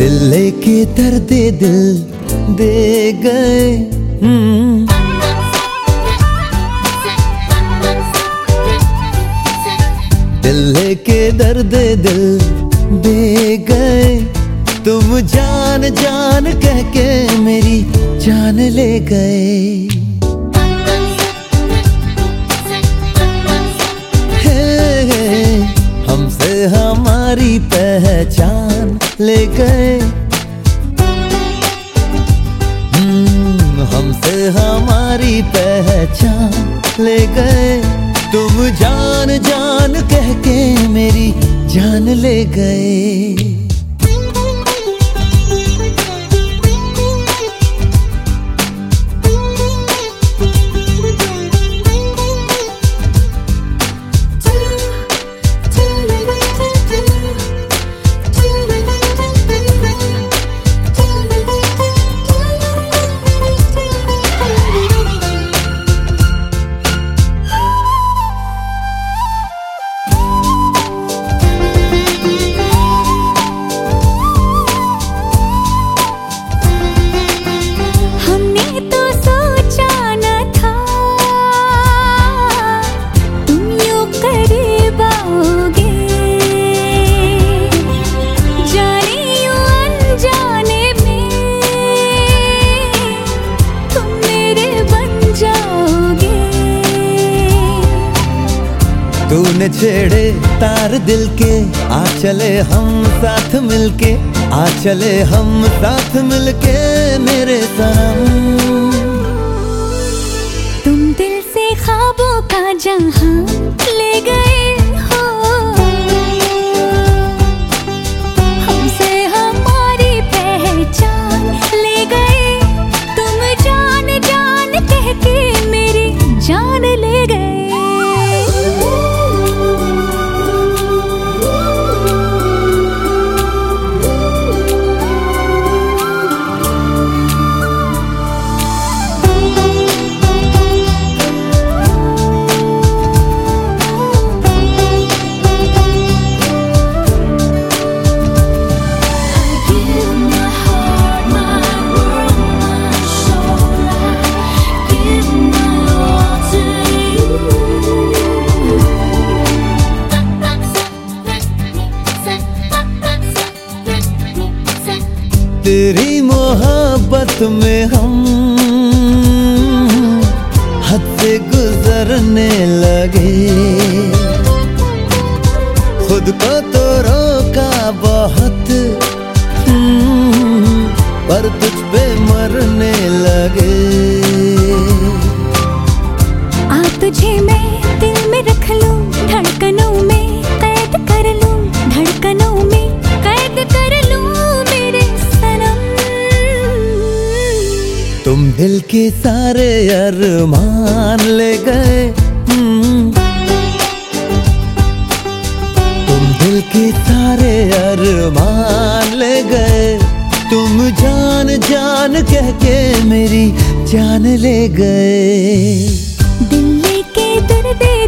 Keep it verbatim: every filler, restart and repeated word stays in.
दिल लेके दर्द दिल दे गए। दिल लेके दर्द दिल दे गए। तुम जान जान कह के मेरी जान ले गए। हमसे हमारी पहचान ले गए। हमसे हमारी पहचान ले गए। तुम जान जान कह के मेरी जान ले गए। तूने छेड़े तार दिल के, आ चले हम साथ मिलके, आ चले हम साथ मिलके मेरे सनम। तुम दिल से ख्वाबों का जहां ले गए हो। हमसे हमारी पहचान ले गए। तुम जान जान कह के मेरी जान ले गए। तेरी मोहब्बत में हम हद से गुजरने लगे। खुद को तो रोका बहुत, पर तुझ पे मरने लगे। आ तुझे मैं दिल में रख लूं, धड़कनों में कैद कर लूं, धड़कनों में कैद कर लूं मेरे सनम। तुम दिल के सारे अरमान ले गए। तुम दिल के सारे अरमान ले गए। तुम जान जान कह के मेरी जान ले गए। दिल लेके दर्द